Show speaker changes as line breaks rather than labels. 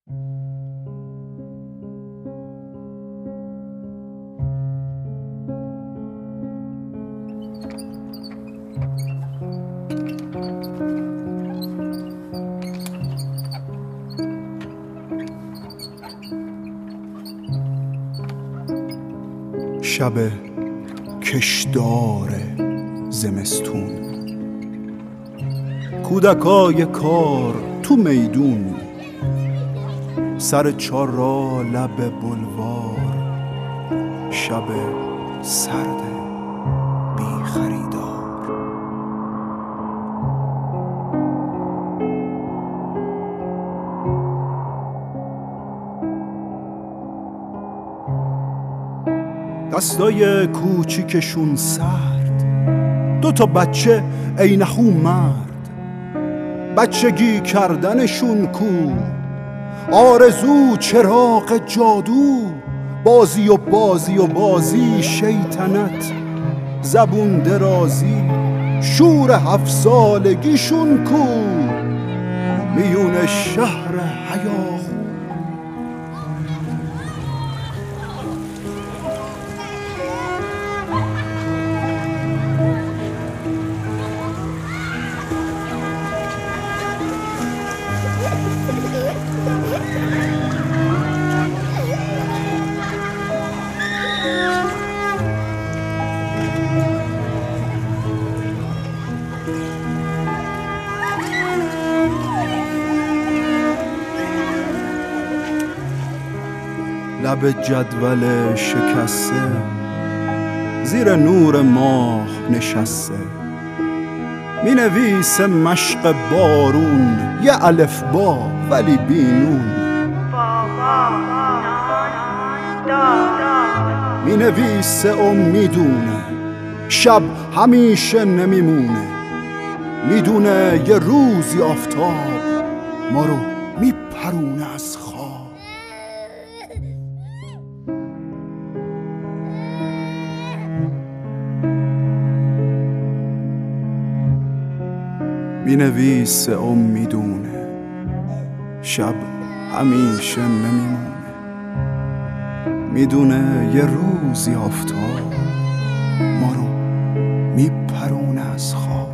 شب کشدار زمستون، کودکای کار تو میدون، سر چارا لب بلوار، شب سرد بی خریدار. دستای کوچیکشون سرد، دوتا بچه عینخو مرد، بچگی کردنشون کو، آرزو چراغ جادو، بازی و بازی و بازی، شیطنت زبون درازی، شور 7 سالگیشون کو، میون شهر هیاهو. لب جدول شکسته، زیر نور ماه نشسته، می نویسه مشق بارون، یه الفبا ولی بینون، می نویسه و میدونه شب همیشه نمیمونه، میدونه یه روزی آفتاب ما رو میپرونه از خواب. می نویسه و میدونه شب همیشه نمیمونه، میدونه یه روزی آفتاب ما رو میپرونه از خواب.